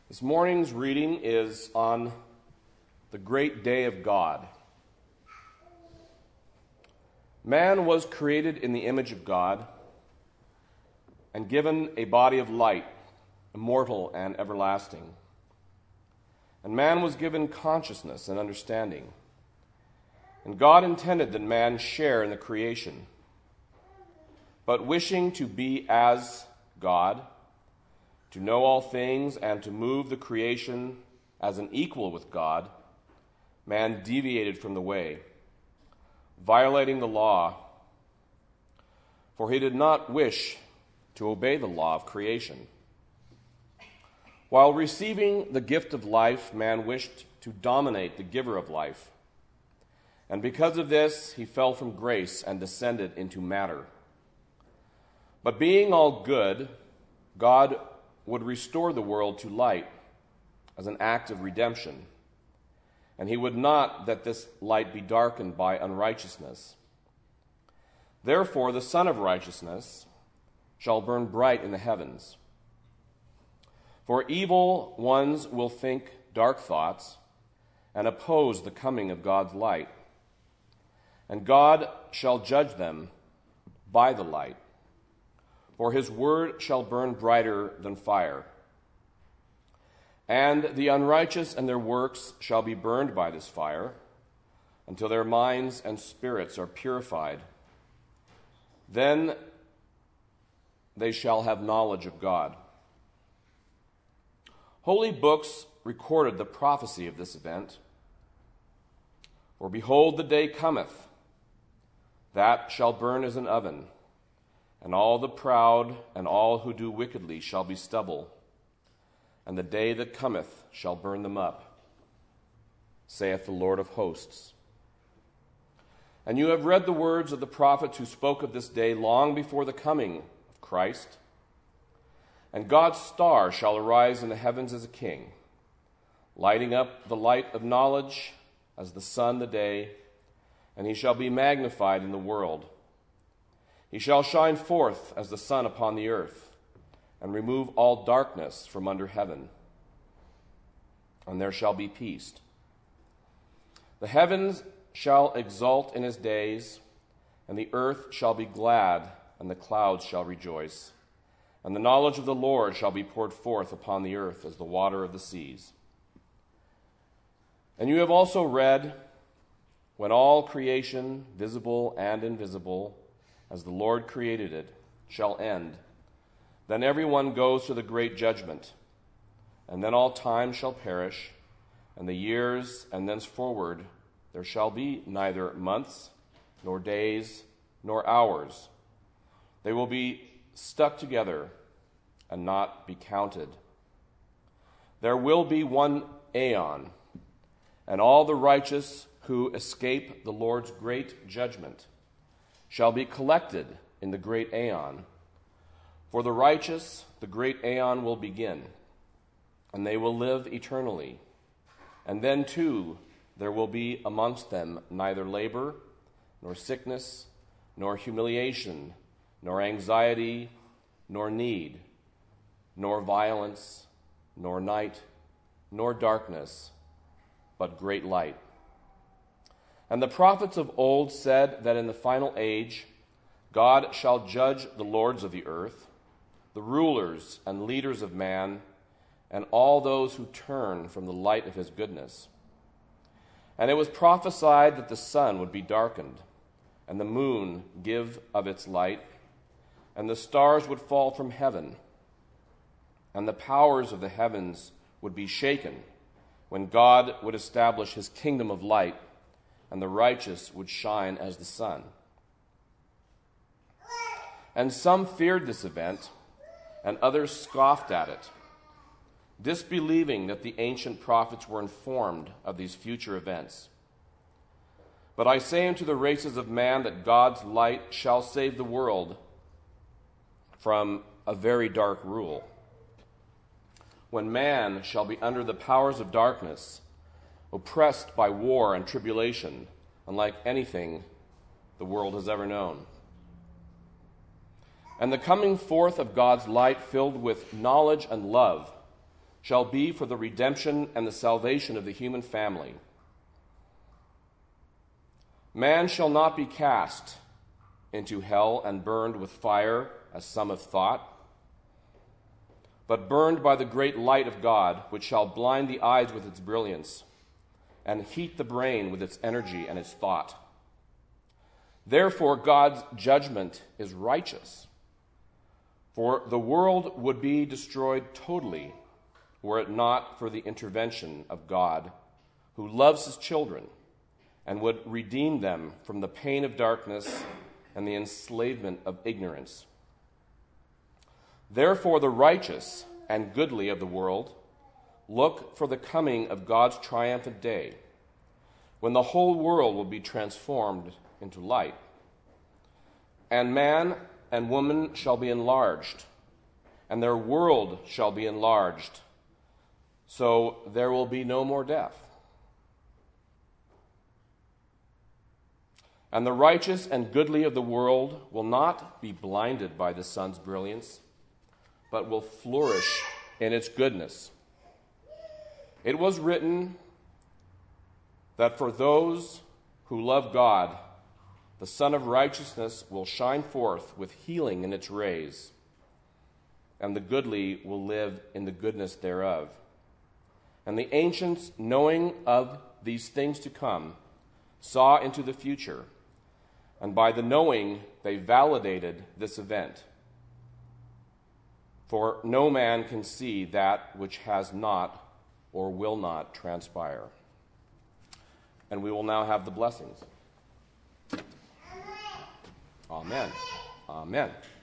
This morning's reading is on the great day of God. Man was created in the image of God and given a body of light, immortal and everlasting. And man was given consciousness and understanding. And God intended that man share in the creation. But wishing to be as God, to know all things and to move the creation as an equal with God, man deviated from the way, violating the law, for he did not wish to obey the law of creation. While receiving the gift of life, man wished to dominate the giver of life. And because of this, he fell from grace and descended into matter. But being all good, God would restore the world to light as an act of redemption, and he would not that this light be darkened by unrighteousness. Therefore, the Son of Righteousness shall burn bright in the heavens. For evil ones will think dark thoughts and oppose the coming of God's light, and God shall judge them by the light. For his word shall burn brighter than fire. And the unrighteous and their works shall be burned by this fire, until their minds and spirits are purified. Then they shall have knowledge of God. Holy books recorded the prophecy of this event. For behold, the day cometh, that shall burn as an oven, and all the proud and all who do wickedly shall be stubble, and the day that cometh shall burn them up, saith the Lord of hosts. And you have read the words of the prophets who spoke of this day long before the coming of Christ. And God's star shall arise in the heavens as a king, lighting up the light of knowledge as the sun the day, and he shall be magnified in the world. He shall shine forth as the sun upon the earth, and remove all darkness from under heaven. And there shall be peace. The heavens shall exult in his days, and the earth shall be glad, and the clouds shall rejoice. And the knowledge of the Lord shall be poured forth upon the earth as the water of the seas. And you have also read, when all creation, visible and invisible, as the Lord created it, shall end, then everyone goes to the great judgment, and then all time shall perish, and the years, and thenceforward there shall be neither months, nor days, nor hours. They will be stuck together and not be counted. There will be one aeon, and all the righteous who escape the Lord's great judgment shall be collected in the great aeon. For the righteous, the great aeon will begin, and they will live eternally. And then, too, there will be amongst them neither labor, nor sickness, nor humiliation, nor anxiety, nor need, nor violence, nor night, nor darkness, but great light. And the prophets of old said that in the final age God shall judge the lords of the earth, the rulers and leaders of man, and all those who turn from the light of his goodness. And it was prophesied that the sun would be darkened, and the moon give of its light, and the stars would fall from heaven, and the powers of the heavens would be shaken, when God would establish his kingdom of light, and the righteous would shine as the sun. And some feared this event, and others scoffed at it, disbelieving that the ancient prophets were informed of these future events. But I say unto the races of man that God's light shall save the world from a very dark rule, when man shall be under the powers of darkness, oppressed by war and tribulation, unlike anything the world has ever known. And the coming forth of God's light filled with knowledge and love shall be for the redemption and the salvation of the human family. Man shall not be cast into hell and burned with fire, as some have thought, but burned by the great light of God, which shall blind the eyes with its brilliance, and heat the brain with its energy and its thought. Therefore, God's judgment is righteous, for the world would be destroyed totally were it not for the intervention of God, who loves his children and would redeem them from the pain of darkness and the enslavement of ignorance. Therefore, the righteous and goodly of the world look for the coming of God's triumphant day, when the whole world will be transformed into light. And man and woman shall be enlarged, and their world shall be enlarged, so there will be no more death. And the righteous and goodly of the world will not be blinded by the sun's brilliance, but will flourish in its goodness. It was written that for those who love God, the Sun of Righteousness will shine forth with healing in its rays, and the goodly will live in the goodness thereof. And the ancients, knowing of these things to come, saw into the future, and by the knowing they validated this event. For no man can see that which has not or will not transpire. And we will now have the blessings. Amen. Amen.